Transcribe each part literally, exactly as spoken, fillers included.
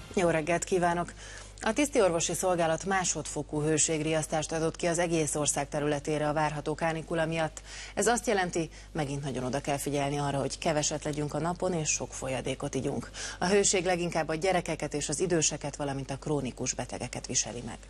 Jó reggelt kívánok! A tisztiorvosi szolgálat másodfokú hőségriasztást adott ki az egész ország területére a várható kánikula miatt. Ez azt jelenti, megint nagyon oda kell figyelni arra, hogy keveset legyünk a napon és sok folyadékot igyunk. A hőség leginkább a gyerekeket és az időseket, valamint a krónikus betegeket viseli meg.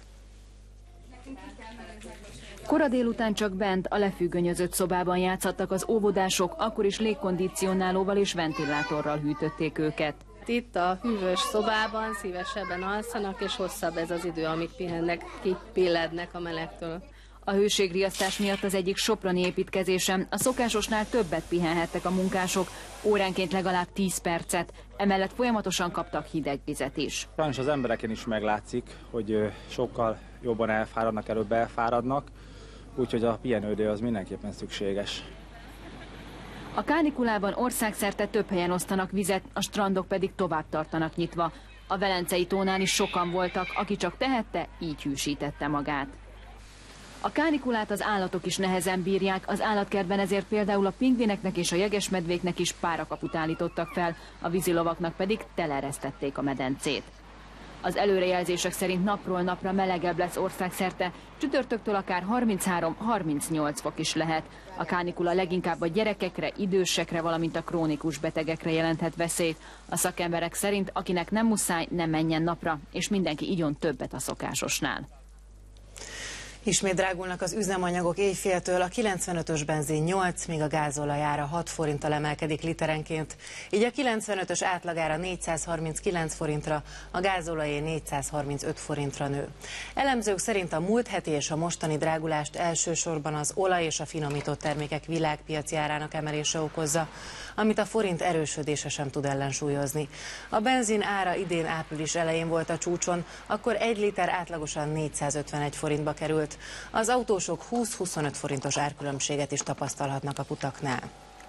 Kora délután csak bent, a lefüggönyözött szobában játszhattak az óvodások, akkor is légkondicionálóval és ventilátorral hűtötték őket. Itt a hűvös szobában szívesebben alszanak, és hosszabb ez az idő, amíg pihennek, kipillednek a melegtől. A hőségriasztás miatt az egyik soproni építkezésen a szokásosnál többet pihenhettek a munkások, óránként legalább tíz percet, emellett folyamatosan kaptak hideg vizet is. Sajnos az embereken is meglátszik, hogy sokkal jobban elfáradnak, előbb elfáradnak, úgyhogy a pihenőidő az mindenképpen szükséges. A kánikulában országszerte több helyen osztanak vizet, a strandok pedig tovább tartanak nyitva. A Velencei tónál is sokan voltak, aki csak tehette, így hűsítette magát. A kánikulát az állatok is nehezen bírják, az állatkertben ezért például a pingvineknek és a jegesmedvéknek is párakaput állítottak fel, a vízilovaknak pedig teleresztették a medencét. Az előrejelzések szerint napról napra melegebb lesz országszerte, csütörtöktől akár harminchárom-harmincnyolc fok is lehet. A kánikula leginkább a gyerekekre, idősekre, valamint a krónikus betegekre jelenthet veszélyt. A szakemberek szerint, akinek nem muszáj, nem menjen napra, és mindenki igyon többet a szokásosnál. Ismét drágulnak az üzemanyagok éjféltől, a kilencvenötös benzin nyolc, míg a gázolajára hat forinttal emelkedik literenként. Így a kilencvenötös átlagára négyszázharminckilenc forintra, a gázolajé négyszázharmincöt forintra nő. Elemzők szerint a múlt heti és a mostani drágulást elsősorban az olaj és a finomított termékek világpiaci árának emelése okozza, amit a forint erősödése sem tud ellensúlyozni. A benzin ára idén április elején volt a csúcson, akkor egy liter átlagosan négyszázötvenegy forintba került. Az autósok húsz-huszonöt forintos árkülönbséget is tapasztalhatnak a kutaknál.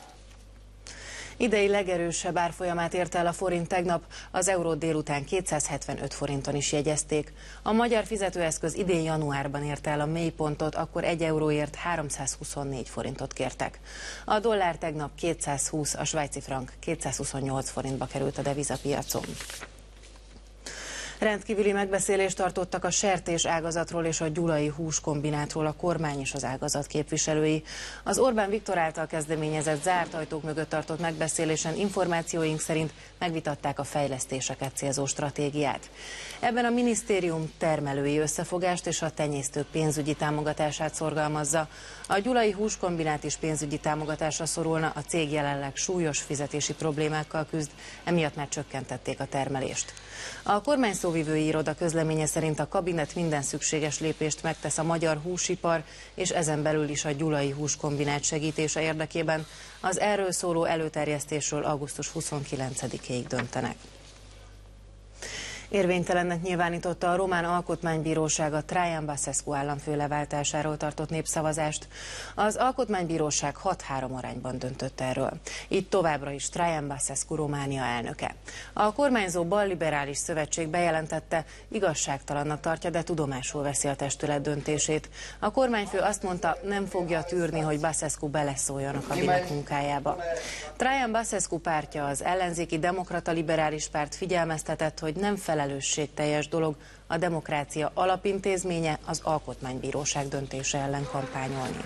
Idei legerősebb árfolyamát érte el a forint tegnap, az eurót délután kétszázhetvenöt forinton is jegyezték. A magyar fizetőeszköz idén januárban érte el a mélypontot, akkor egy euróért háromszázhuszonnégy forintot kértek. A dollár tegnap kétszázhúsz, a svájci frank kétszázhuszonnyolc forintba került a devizapiacon. Rendkívüli megbeszélést tartottak a sertés ágazatról és a gyulai húskombinátról a kormány és az ágazat képviselői. Az Orbán Viktor által kezdeményezett zárt ajtók mögött tartott megbeszélésen információink szerint megvitatták a fejlesztéseket célzó stratégiát. Ebben a minisztérium termelői összefogást és a tenyésztők pénzügyi támogatását szorgalmazza. A gyulai húskombinát is pénzügyi támogatásra szorulna, a cég jelenleg súlyos fizetési problémákkal küzd, emiatt már csökkentették a termelést. A kormány szóvivői iroda közleménye szerint a kabinet minden szükséges lépést megtesz a magyar húsipar és ezen belül is a gyulai húskombinát segítése érdekében. Az erről szóló előterjesztésről augusztus huszonkilencedikéig döntenek. Érvénytelennek nyilvánította a román alkotmánybíróság a Traian Basescu államfő leváltásáról tartott népszavazást. Az alkotmánybíróság hat-három arányban döntött erről. Így továbbra is Traian Basescu Románia elnöke. A kormányzó balliberális szövetség bejelentette, igazságtalannak tartja, de tudomásul veszi a testület döntését. A kormányfő azt mondta, nem fogja tűrni, hogy Basescu beleszóljon a kabinet munkájába. Traian Basescu pártja, az ellenzéki demokrata liberális párt figyelmeztetett, hogy nem felel felelősségteljes dolog a demokrácia alapintézménye az alkotmánybíróság döntése ellen kampányolni.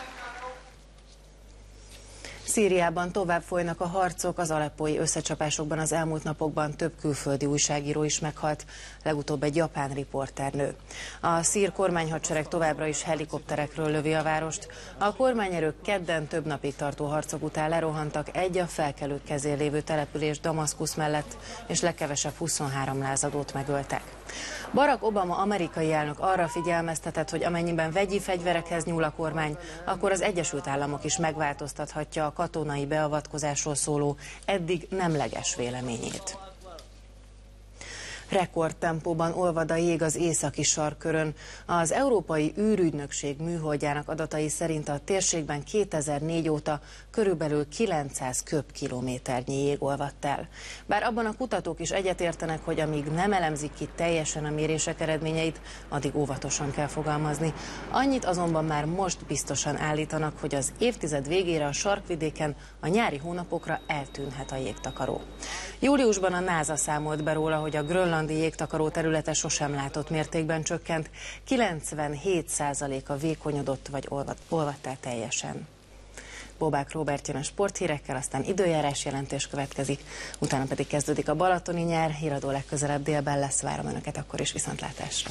Szíriában tovább folynak a harcok, az aleppói összecsapásokban az elmúlt napokban több külföldi újságíró is meghalt, legutóbb egy japán riporternő. A szír kormányhadsereg továbbra is helikopterekről lövi a várost. A kormányerők kedden több napig tartó harcok után lerohantak egy a felkelők kezén lévő település Damaszkusz mellett, és legkevesebb huszonhárom lázadót megöltek. Barack Obama amerikai elnök arra figyelmeztetett, hogy amennyiben vegyi fegyverekhez nyúl a kormány, akkor az Egyesült Államok is megváltoztathatja a katonai beavatkozásról szóló eddig nemleges véleményét. Rekordtempóban olvad a jég az északi sarkkörön. Az Európai űrügynökség műholdjának adatai szerint a térségben kétezer-négy óta körülbelül kilencszáz köbkilométernyi jég olvadt el. Bár abban a kutatók is egyetértenek, hogy amíg nem elemzik ki teljesen a mérések eredményeit, addig óvatosan kell fogalmazni. Annyit azonban már most biztosan állítanak, hogy az évtized végére a sarkvidéken a nyári hónapokra eltűnhet a jégtakaró. Júliusban a NASA számolt be róla, hogy a Grönland hollandi jégtakaró területe sosem látott mértékben csökkent, kilencvenhét százaléka vékonyodott vagy olvadt el teljesen. Bobák Róbert jön a sporthírekkel, aztán időjárás jelentés következik, utána pedig kezdődik a balatoni nyár, híradó legközelebb délben lesz, várom Önöket akkor is, viszontlátásra.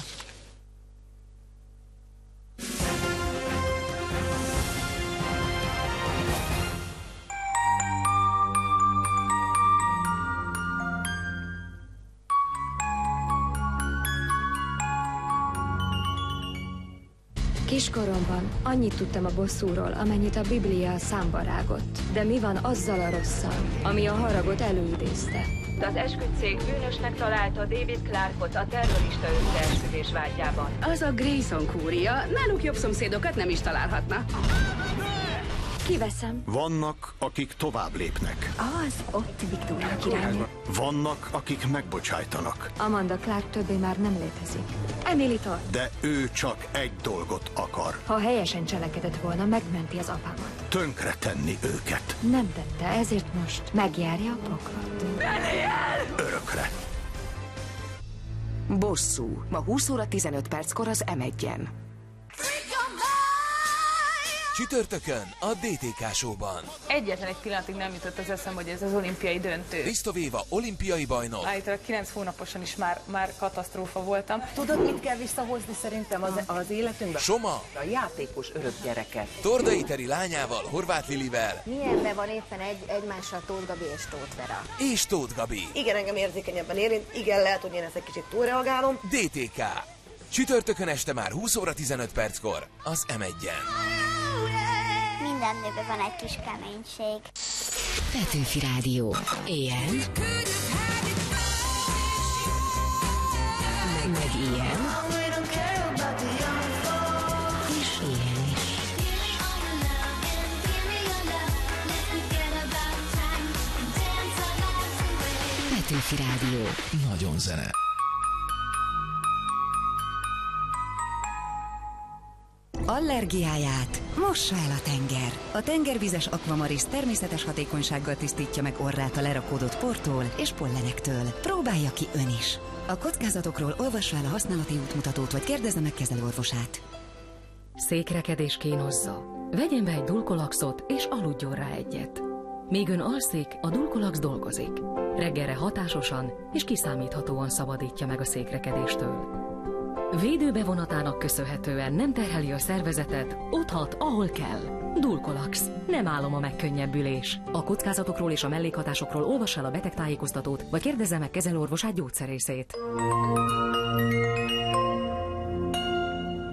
Kiskoromban annyit tudtam a bosszúról, amennyit a Biblia számba rágott. De mi van azzal a rosszal, ami a haragot előidézte? Az esküdtcég bűnösnek találta David Clarkot a terrorista összeesküvés vágyában. Az a Grayson kúria, náluk jobb szomszédokat nem is találhatna. Kiveszem. Vannak, akik tovább lépnek. Az ott Viktória királynő. Vannak, akik megbocsájtanak. Amanda Clark többé már nem létezik. Emily tart. De ő csak egy dolgot akar. Ha helyesen cselekedett volna, megmenti az apámat. Tönkre tenni őket. Nem tette, ezért most megjárja a poklot. Örökre. Bosszú. Ma húsz óra tizenöt perckor az em egyen. Csütörtökön a dé té ká Show-ban. Egyetlen egy pillanatig nem jutott az eszem, hogy ez az olimpiai döntő. Risztovéva olimpiai bajnok. Állítólag kilenc hónaposan is már, már katasztrófa voltam. Tudod, mit kell visszahozni szerintem az, az életünkbe? Soma. A játékos örök gyereket. Tordai Teri lányával, Horváth Lilivel. Milyenben van éppen egy, egymással Tóth Gabi és Tóth Vera? És Tóth Gabi. Igen, engem érzékenyebben érint, igen, lehet, hogy én ezt egy kicsit túlreagálom. dé té ká. Csütörtökön este már húsz óra tizenöt perckor az em egyen. Minden nőben van egy kis keménység. Petőfi Rádió. Éjjel. Meg, meg ilyen. És ilyen is. Petőfi Rádió. Nagyon zene. Allergiáját mossa el a tenger. A tengervizes Aquamaris természetes hatékonysággal tisztítja meg orrát a lerakódott portól és pollenektől. Próbálja ki ön is. A kockázatokról olvassa el a használati útmutatót, vagy kérdezze meg kezelőorvosát. Székrekedés kínozza. Vegyen be egy Dulcolaxot és aludjon rá egyet. Míg ön alszik, a Dulcolax dolgozik. Reggelre hatásosan és kiszámíthatóan szabadítja meg a székrekedéstől. Védőbevonatának köszönhetően nem terheli a szervezetet, otthat, ahol kell. Dulcolax. Nem álom a megkönnyebbülés. A kockázatokról és a mellékhatásokról olvassa el a betegtájékoztatót, vagy kérdezze meg kezelőorvosát, gyógyszerészét.